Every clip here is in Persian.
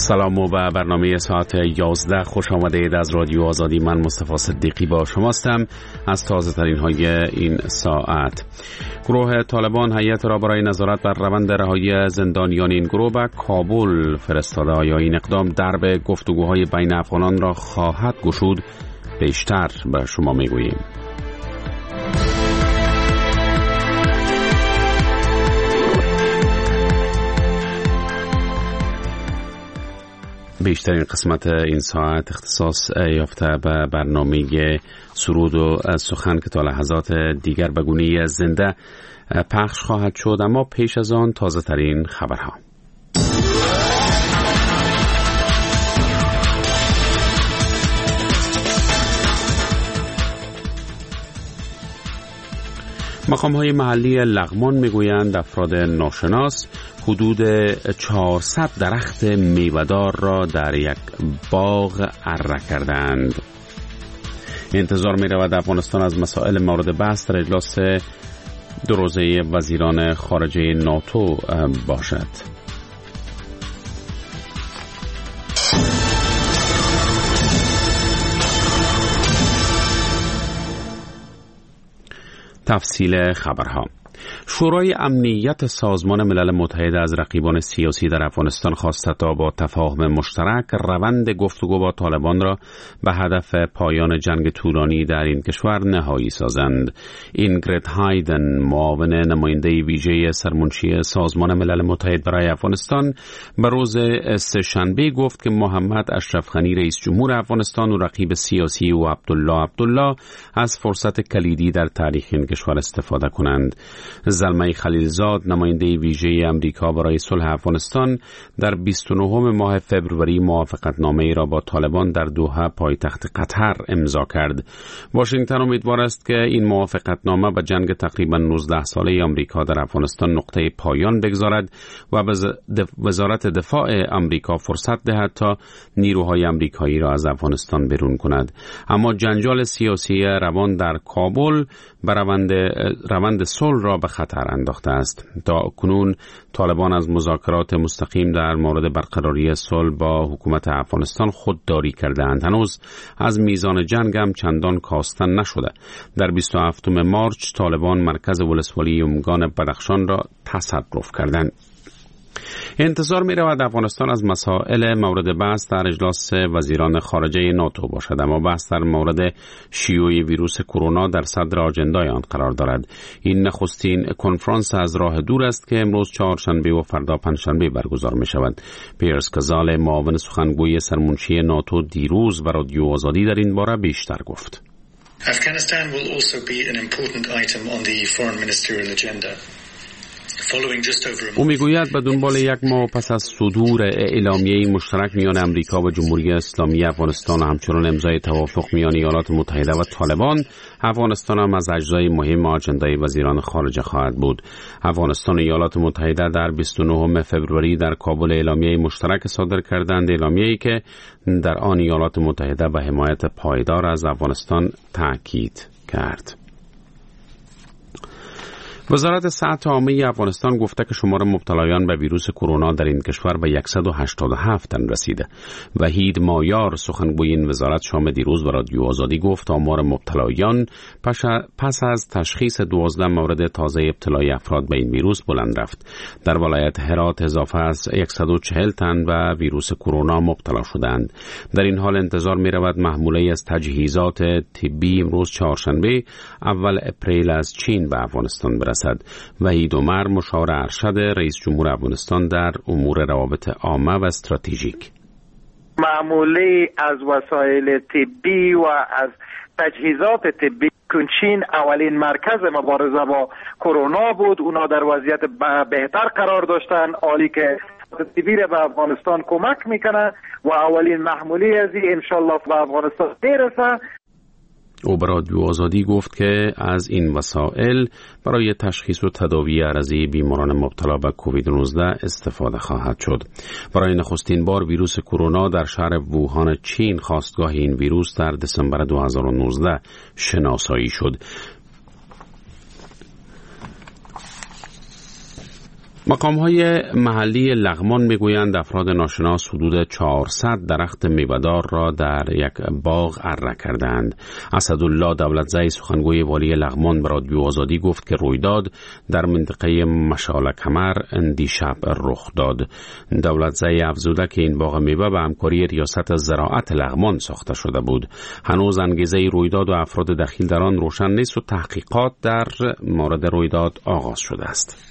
سلام و برنامه ساعت 11 خوش آمدید از رادیو آزادی. من مصطفی صدیقی با شماستم. از تازه ترین های این ساعت: گروه طالبان هیئت را برای نظارت بر روند رهایی زندانیان این گروه به کابل فرستاده. آیا این اقدام درب گفتگوهای بین افغانان را خواهد گشود؟ بیشتر به شما میگوییم. بیشترین قسمت این ساعت اختصاص یافته به برنامه سرود و سخن که تا لحظات دیگر به گونه زنده پخش خواهد شد، اما پیش از آن تازه ترین خبرها. مقام‌های محلی لغمان میگویند افراد ناشناس حدود 400 درخت میوه‌دار را در یک باغ اره کردند. انتظار می‌رود افغانستان از مسائل مورد بحث در اجلاس دو روزه وزیران خارجه ناتو باشد. تفصیل خبرها: شورای امنیت سازمان ملل متحد از رقیبان سیاسی در افغانستان خواسته تا با تفاهم مشترک روند گفتگو با طالبان را به هدف پایان جنگ طولانی در این کشور نهایی سازند. اینگرید هایدن، معاون نماینده ویژه سرمنشی سازمان ملل متحد برای افغانستان، به روز سه‌شنبه گفت که محمد اشرف غنی رئیس جمهور افغانستان و رقیب سیاسی و عبدالله از فرصت کلیدی در تاریخ این کشور استفاده کنند. زلمه خلیلزاد، نماینده ویژه امریکا برای صلح افغانستان، در 29 ماه فوریه موافقتنامه‌ای را با طالبان در دوحه پایتخت قطر امضا کرد. واشنگتن امیدوار است که این موافقتنامه به جنگ تقریباً 19 ساله آمریکا در افغانستان نقطه پایان بگذارد و به وزارت دفاع آمریکا فرصت دهد تا نیروهای آمریکایی را از افغانستان بیرون کند. اما جنجال سیاسی روان در کابل به روند صلح را به خطر انداخته است. تا کنون طالبان از مذاکرات مستقیم در مورد برقراری صلح با حکومت افغانستان خودداری کردند. هنوز از میزان جنگ هم چندان کاستن نشده. در 27 مارس طالبان مرکز ولسوالی یمگان بدخشان را تصرف کردند. انتظار می رود افغانستان از مسائل مورد بحث در اجلاس وزیران خارجه ناتو باشد، اما بحث در مورد شیوع ویروس کرونا در صدر آجندای آن قرار دارد. این نخستین کنفرانس از راه دور است که امروز چهارشنبه و فردا پنجشنبه برگزار می شود. پیرس کزال، معاون سخنگوی سرمنشی ناتو، دیروز به رادیو آزادی در این باره بیشتر گفت. Afghanistan will also be an important item on the foreign ministerial agenda. او میگوید به دنبال یک ماه پس از صدور اعلامیه مشترک میان امریکا و جمهوری اسلامی افغانستان و همچنین امضای توافق میان ایالات متحده و طالبان، افغانستان هم از اجزای مهم آجندای وزیران خارجه خواهد بود. افغانستان و ایالات متحده در 29 فوریه در کابل اعلامیه مشترک صادر کردند، اعلامیه‌ای که در آن ایالات متحده به حمایت پایدار از افغانستان تاکید کرد. وزارت صحت عامه افغانستان گفته که شمار مبتلایان به ویروس کرونا در این کشور به 187 تن رسیده. وحید مایار، سخنگوی این وزارت، شام دیروز به رادیو آزادی گفت آمار مبتلایان پس از تشخیص 12 مورد تازه ابتلای افراد به این ویروس بلند رفت. در ولایت هرات اضافه از 140 تن به ویروس کرونا مبتلا شدند. در این حال انتظار می رود محموله از تجهیزات طبی امروز چهارشنبه اول اپریل از چین به افغانستان برسد. وحید عمر، مشاور ارشد رئیس جمهور افغانستان در امور روابط عامه و استراتژیک: معموله از وسایل طبی و از تجهیزات طبی چین اولین مرکز مبارزه با کرونا بود. اونا در وضعیت بهتر قرار داشتن، حالی که طبی به افغانستان کمک میکنه و اولین محموله از این انشالله به افغانستان میرسه. او به رادیو آزادی گفت که از این وسایل برای تشخیص و تداوی عرضه بیماران مبتلا به کووید 19 استفاده خواهد شد. برای نخستین بار ویروس کرونا در شهر ووهان چین، خاستگاه این ویروس، در دسامبر 2019 شناسایی شد. مقام‌های محلی لغمان میگویند افراد ناشناس حدود 400 درخت میوه‌دار را در یک باغ اره کردند. اسدالله دولتزئی سخنگوی والی لغمان به رادیو آزادی گفت که رویداد در منطقه مشال کمر دیشب رخ داد. دولتزئی افزوده که این باغ میوه به همکاری ریاست زراعت لغمان ساخته شده بود. هنوز انگیزه رویداد و افراد دخیل در آن روشن نیست و تحقیقات در مورد رویداد آغاز شده است.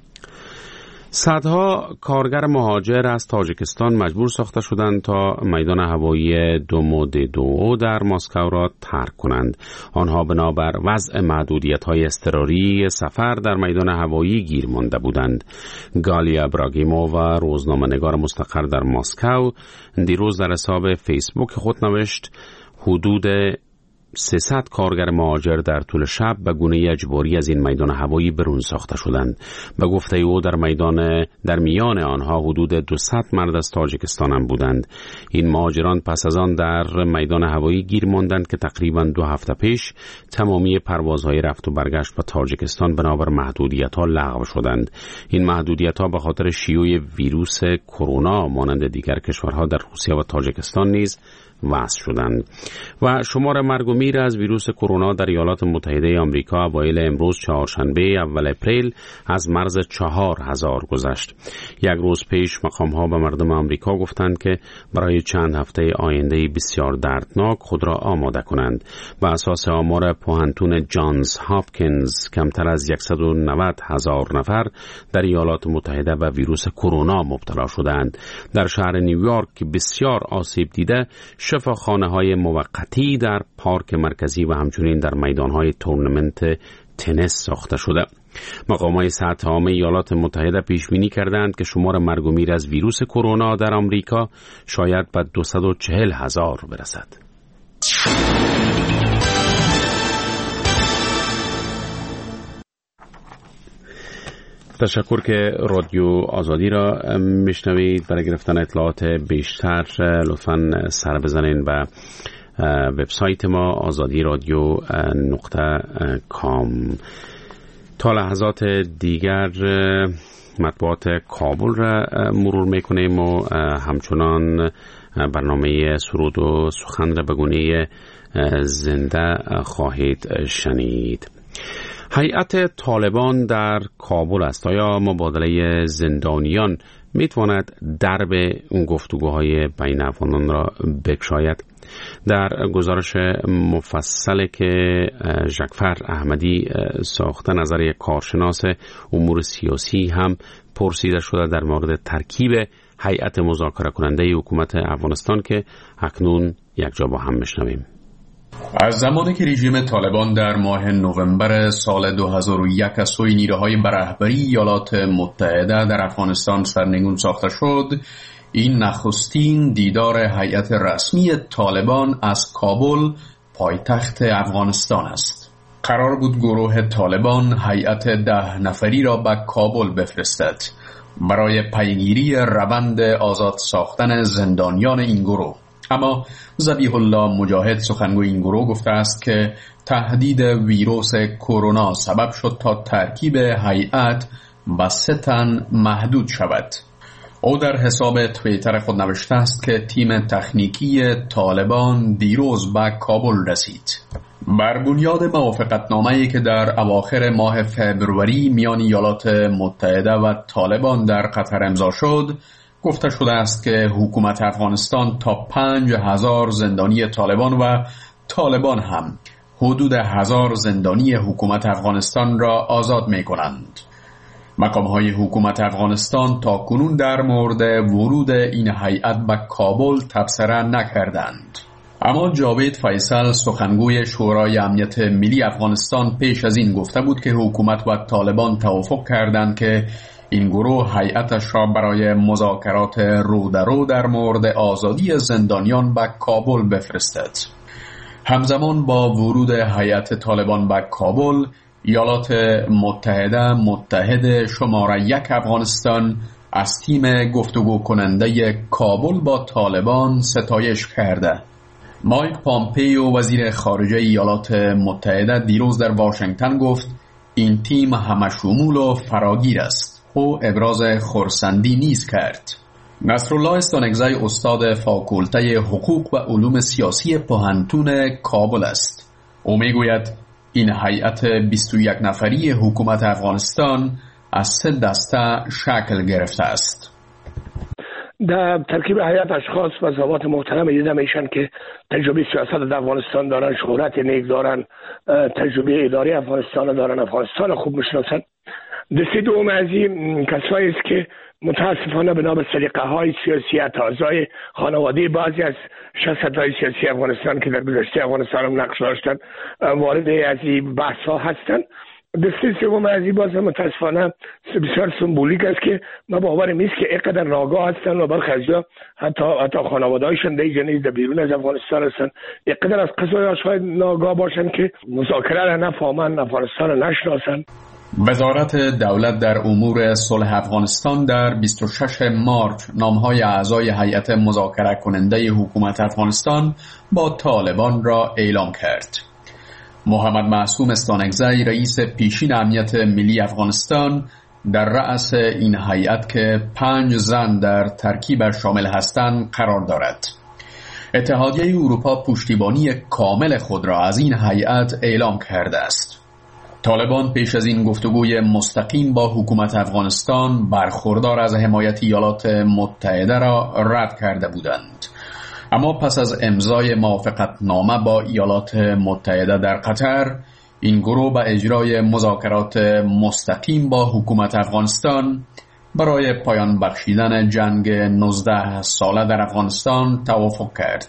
صدها کارگر مهاجر از تاجیکستان مجبور ساخته شدند تا میدان هوایی دوموددو در مسکو را ترک کنند. آنها بنابر وضع محدودیت‌های اضطراری سفر در میدان هوایی گیر مانده بودند. گالیا براگیمووا، روزنامه‌نگار مستقر در مسکو، دیروز در حساب فیسبوک خود نوشت حدود 300 کارگر مهاجر در طول شب به گونه اجباری از این میدان هوایی برون ساخته شدند. به گفته او در میان آنها حدود 200 مرد از تاجیکستان هم بودند. این مهاجران پس از آن در میدان هوایی گیر ماندند که تقریباً 2 هفته پیش تمامی پروازهای رفت و برگشت به تاجیکستان بنابر محدودیت‌ها لغو شدند. این محدودیت‌ها به خاطر شیوع ویروس کرونا مانند دیگر کشورها در روسیه و تاجیکستان نیز وضع شدند. و شمار مرگ و میر از ویروس کرونا در ایالات متحده آمریکا اوایل امروز چهارشنبه اول اپریل از مرز 4000 گذشت. یک روز پیش مقام‌ها به مردم آمریکا گفتند که برای چند هفته آینده بسیار دردناک خود را آماده کنند. بر اساس آمار پوهنتون جانز هاپکینز کمتر از 190,000 نفر در ایالات متحده به ویروس کرونا مبتلا شدند. در شهر نیویورک که بسیار آسیب دیده، شفاخانه‌های موقتی در پارک مرکزی و همچنین در میدان‌های تورنمنت تنیس ساخته شده. مقام‌های صحت عامه ایالات متحده پیش بینی کردند که شمار مرگ و میر از ویروس کرونا در آمریکا شاید به 240,000 برسد. تشکر که رادیو آزادی را میشنوید. برای گرفتن اطلاعات بیشتر لطفاً سر بزنین به وبسایت ما azadiradio.com. تا لحظات دیگر مطبوعات کابل را مرور میکنیم و همچنان برنامه سرود و سخن را به گونه زنده خواهید شنید. هیئت طالبان در کابل است. آیا مبادله زندانیان میتواند درب اون گفتگوهای بین افغانان را بگشاید؟ در گزارش مفصل که ژکفر احمدی ساخته نظر یک کارشناس امور سیاسی هم پرسیده شده در مورد ترکیب هیئت مذاکره کننده حکومت افغانستان که اکنون یک جا با هم بشنویم. از زمانی که رژیم طالبان در ماه نوامبر سال 2001 از سوی نیروهای به رهبری ایالات متحده در افغانستان سرنگون ساخته شد، این نخستین دیدار هیئت رسمی طالبان از کابل پایتخت افغانستان است. قرار بود گروه طالبان هیئت 10 نفری را به کابل بفرستد برای پیگیری روند آزاد ساختن زندانیان این گروه. اما ذبیح الله مجاهد سخنگوی این گروه گفته است که تهدید ویروس کرونا سبب شد تا ترکیب هیئت به 3 تن محدود شود. او در حساب توییتر خود نوشته است که تیم تکنیکی طالبان دیروز به کابل رسید. بر بنیاد موافقتنامه‌ای که در اواخر ماه فوریه میان ایالات متحده و طالبان در قطر امضا شد، گفته شده است که حکومت افغانستان تا 5,000 زندانی طالبان و طالبان هم حدود 1000 زندانی حکومت افغانستان را آزاد می کنند. مقام‌های حکومت افغانستان تا کنون در مورد ورود این هیئت به کابل تبصره نکردند. اما جاوید فیصل سخنگوی شورای امنیت ملی افغانستان پیش از این گفته بود که حکومت و طالبان توافق کردند که این گروه هیئتش را برای مذاکرات رو در مورد آزادی زندانیان به کابل بفرستد. همزمان با ورود هیئت طالبان به کابل، ایالات متحده متحد شماره 1 افغانستان از تیم گفتگو کننده کابل با طالبان ستایش کرده. مایک پامپیو وزیر خارجه ایالات متحده دیروز در واشنگتن گفت این تیم همشمول و فراگیر است. او ابراز خرسندی نیز کرد. نصرالله استانکزی استاد فاکولته حقوق و علوم سیاسی پوهنتون کابل است. او میگوید این هیئت 21 نفری حکومت افغانستان از 3 دسته شکل گرفته است. در ترکیب هیئت اشخاص و ضوابط محترم دیده میشن که تجربه سیاست در افغانستان دارن، شهرت نیک دارن، تجربه اداری افغانستان دارن، افغانستان خوب میشناسن. دسته دوم از این کسایی است که متاسفانه بنا به سلیقه های سیاسی اعضای خانواده بعضی از شخصیت‌های سیاسی افغانستان که در گذشته افغانستان هم نقش داشتن وارد از این بحث ها هستند. دسته سوم از این باز متاسفانه بسیار سمبولیک است که ما باورم نیست که اینقدر ناگاه هستند و برخی از حتی خانواده‌هایشان در بیرون از افغانستان هستند، اینقدر از قضایا شاید ناگاه باشند که مذاکره را نفهمند، افغانستان را نشناسند. وزارت دولت در امور صلح افغانستان در 26 مارچ نامهای اعضای هیئت مذاکره کننده حکومت افغانستان با طالبان را اعلام کرد. محمد معصوم استانکزی رئیس پیشین امنیت ملی افغانستان در رأس این هیئت که 5 زن در ترکیبش شامل هستند قرار دارد. اتحادیه اروپا پشتیبانی کامل خود را از این هیئت اعلام کرده است. طالبان پیش از این گفتگوی مستقیم با حکومت افغانستان برخوردار از حمایت ایالات متحده را رد کرده بودند. اما پس از امضای موافقتنامه با ایالات متحده در قطر، این گروه به اجرای مذاکرات مستقیم با حکومت افغانستان برای پایان بخشیدن جنگ 19 ساله در افغانستان توافق کرد.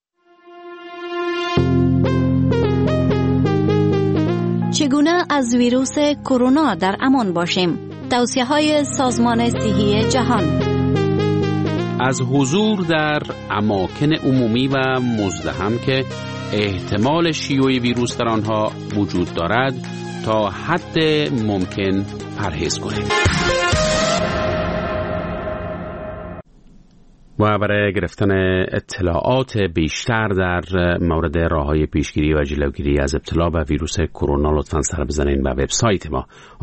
چگونه از ویروس کرونا در امان باشیم؟ توصیه‌های سازمان صحی جهان. از حضور در اماکن عمومی و مزدحم که احتمال شیوع ویروس در آنها وجود دارد تا حد ممکن پرهیز کنید. و برای گرفتن اطلاعات بیشتر در مورد راه‌های پیشگیری و جلوگیری از ابتلا به ویروس کرونا لطفاً سر بزنید به وبسایت ما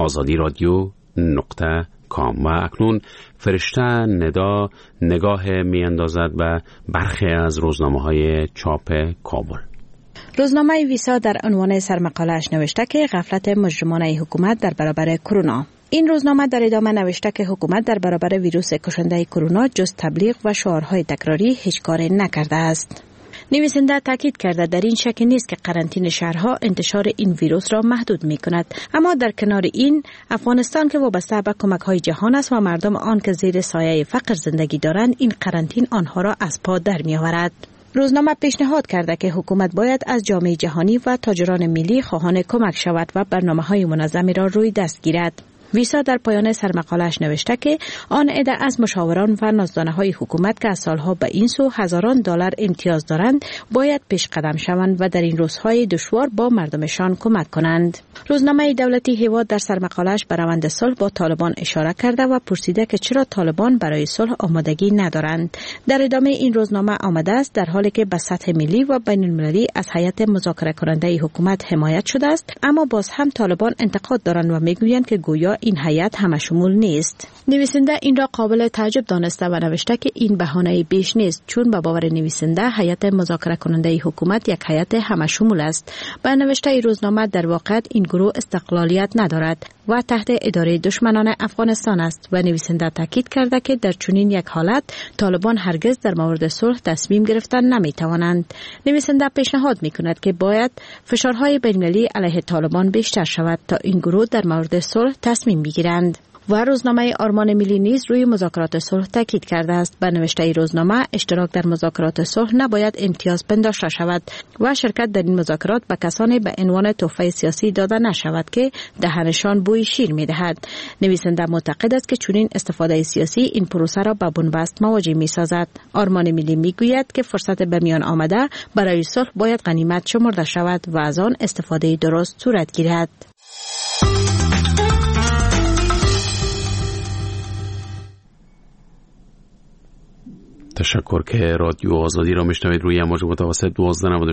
azadiradyo.com. و اکنون فرشته ندا نگاه میاندازد به برخی از روزنامه‌های چاپ کابل. روزنامه ویسا در عنوان سرمقاله‌اش نوشته که غفلت مجرمانه حکومت در برابر کرونا. این روزنامه در ادامه نوشته که حکومت در برابر ویروس کشنده کرونا جز تبلیغ و شعارهای تکراری هیچ کاری نکرده است. نویسنده تاکید کرده در این شک نیست که قرنطینه شهرها انتشار این ویروس را محدود می کند، اما در کنار این افغانستان که وابسته به کمک‌های جهان است و مردم آن که زیر سایه فقر زندگی دارند، این قرنطینه آنها را از پا در می آورد. روزنامه پیشنهاد کرده که حکومت باید از جامعه جهانی و تاجران ملی خواهان کمک شود و برنامه‌های منظمی را روی دست گیرد. ویسا در پایان سرمقاله‌اش نوشته که آن عده از مشاوران و نازدانه‌های حکومت که از سالها به این سو هزاران دلار امتیاز دارند باید پیش قدم شوند و در این روزهای دشوار با مردمشان کمک کنند. روزنامه دولتی هیواد در سرمقاله‌اش به روند صلح با طالبان اشاره کرده و پرسیده که چرا طالبان برای صلح آمادگی ندارند. در ادامه این روزنامه آمده است در حالی که به سطح ملی و بین‌المللی از هیئت مذاکره کننده حکومت حمایت شده است، اما باز هم طالبان انتقاد دارند و میگویند که گویا این هیئت همشمول نیست. نویسنده این را قابل تعجب دانسته و نوشته که این بهانه بیش نیست، چون به باور نویسنده هیئت مذاکره کننده حکومت یک هیئت همشمول است. با نوشته این روزنامه در واقع این گروه استقلالیت ندارد و تحت اداره دشمنان افغانستان است و نویسنده تاکید کرده که در چنین یک حالت طالبان هرگز در مورد صلح تصمیم گرفتن نمیتوانند. نویسنده پیشنهاد میکند که باید فشارهای بین‌المللی علیه طالبان بیشتر شود تا این گروه در مورد صلح تصمیم بگیرند. و روزنامه آرمان ملی نیز روی مذاکرات صلح تاکید کرده است. به نوشته ای روزنامه اشتراک در مذاکرات صلح نباید امتیاز پنداشته شود و شرکت در این مذاکرات به کسانی به عنوان تحفه سیاسی داده نشود که دهنشان بوی شیر می‌دهد. نویسنده معتقد است که چنین استفاده سیاسی این پروسه را به بنبست مواجه می‌سازد. آرمان ملی میگوید که فرصت به میان آمده برای صلح باید غنیمت شمرده شود و از آن استفاده درست صورت گیرد. تشکر که رادیو آزادی را میشنوید روی امواج متوسط 12